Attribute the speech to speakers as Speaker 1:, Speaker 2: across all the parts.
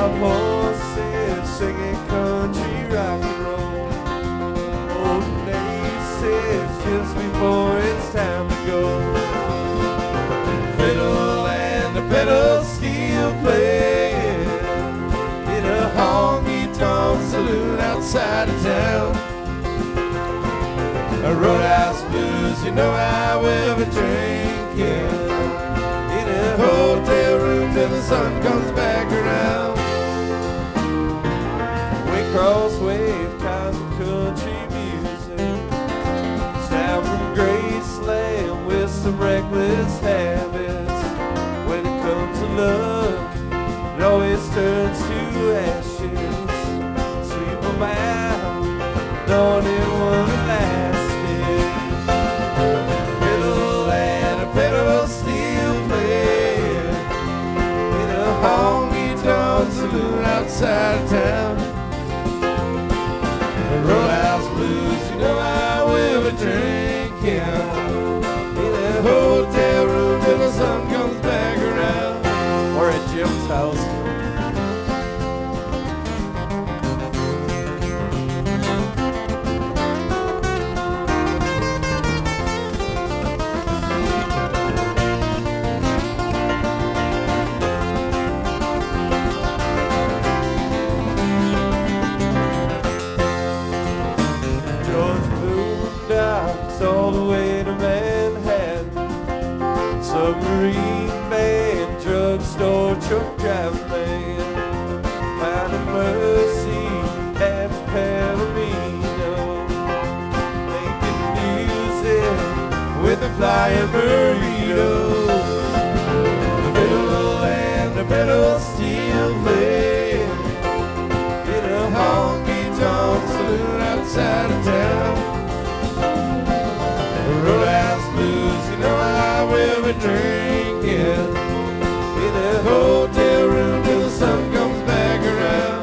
Speaker 1: wild horses singing country rock and roll. Old aces just before it's time to go. Fiddle and the pedal steel playing in a honky-tonk saloon outside of town. A roadhouse blues, you know how we'll be drinking in a hotel room till the sun comes back around. We cross wave cars and country music, sound from Graceland with some reckless habits. When it comes to love, it always turns to ashes. Sweep them out, knowing it won't last. Pedal steel playing in a honky-tonk saloon outside of town. The roadhouse blues, you know I will be drinking in a hotel room till the sun comes back around. Or at Jim's house. All the way to Manhattan, submarine man, drugstore truck driver man, found a mercy at Palomino, making music with a flying burrito. The fiddle and the pedal steel playing in a honky-tonk saloon outside of town. Roadhouse blues, you know I will be drinking in a hotel room till the sun comes back around.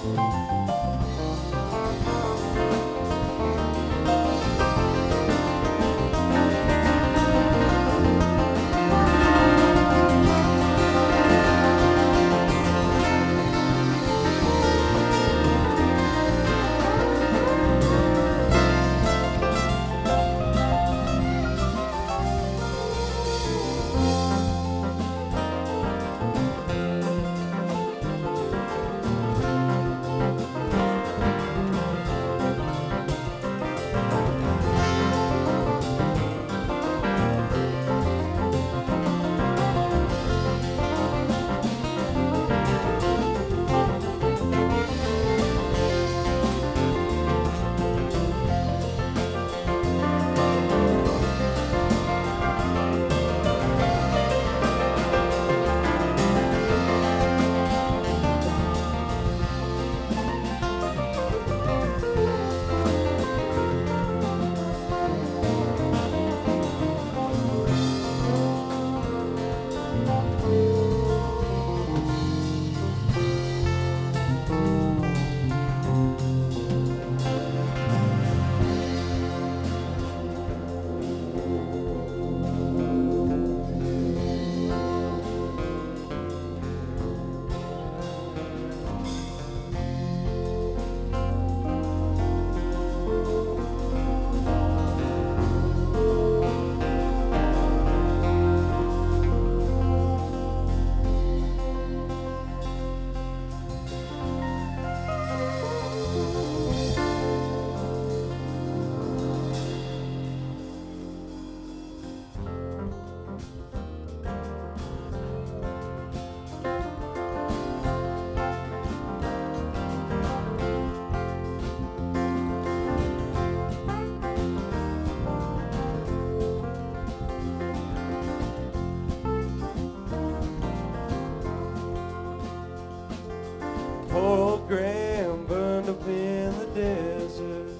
Speaker 1: Old Graham burned up in the desert.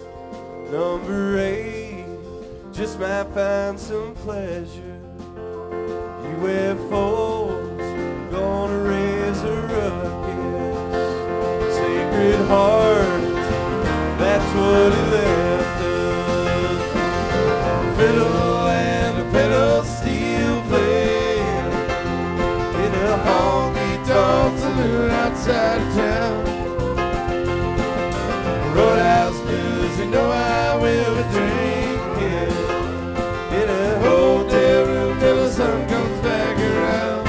Speaker 1: Number 8 just might find some pleasure. UFOs gonna raise a ruckus. Sacred Heart, that's what he left us. Fiddle and a pedal steel playing in a honky-tonk saloon outside of town. Roadhouse blues, you know I will be drinking in a hotel room till the sun comes back around.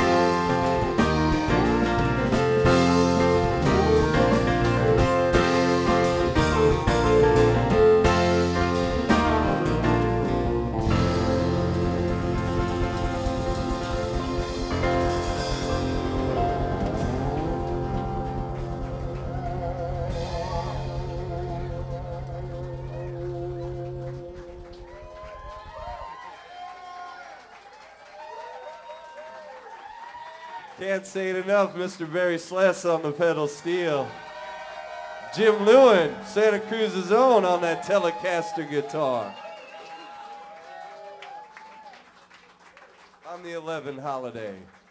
Speaker 1: Can't say it enough, Mr. Barry Sless on the pedal steel. Jim Lewin, Santa Cruz's own, on that Telecaster guitar. On the 11 Holiday.